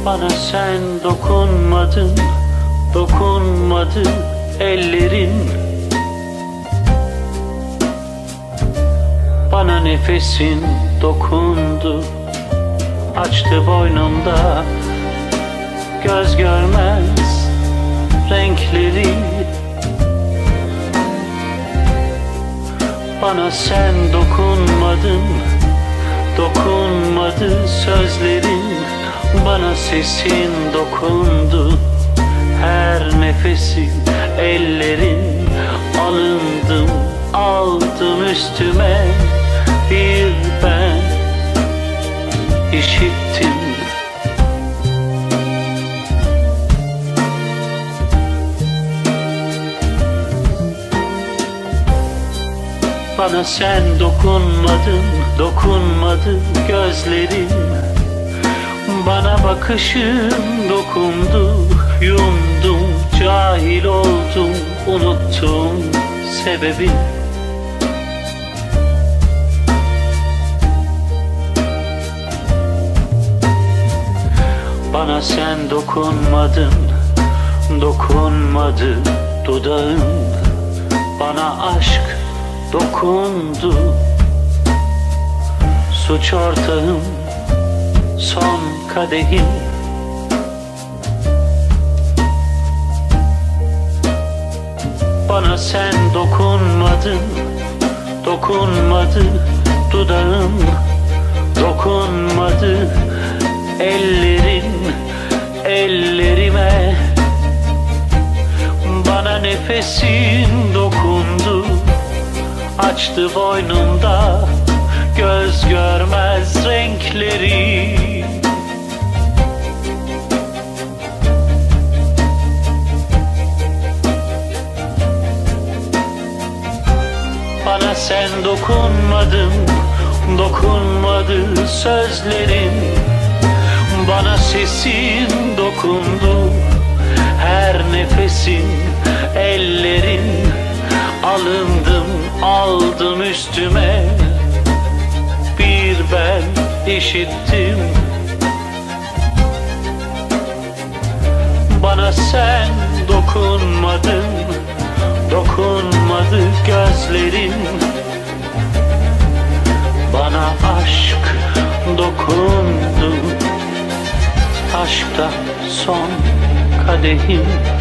Bana sen dokunmadın, dokunmadı ellerin. Bana nefesin dokundu, açtı boynumda göz görmez renkleri. Bana sen dokunmadın, dokunmadı sözlerin. Bana sesin dokundu, her nefesin ellerin. Alındım, aldım üstüme, bir ben işittim. Bana sen dokunmadın, dokunmadı gözlerin. Bana bakışın dokundu, yumdum, cahil oldum, unuttum sebebi. Bana sen dokunmadın, dokunmadı dudağın. Bana aşk dokundu, suç ortağım, son kadehim. Bana sen dokunmadın, dokunmadı dudağım, dokunmadı ellerin ellerime. Bana nefesin dokundu, açtı boynumda göz görmez renkleri. Bana sen dokunmadın, dokunmadı sözlerin. Bana sesin dokundu, her nefesin ellerin. Alındım, aldım üstüme, bir ben işittim. Bana sen dokunmadın, dokunmadı gözlerin. Bana aşk dokundu, aşkta son kadehim.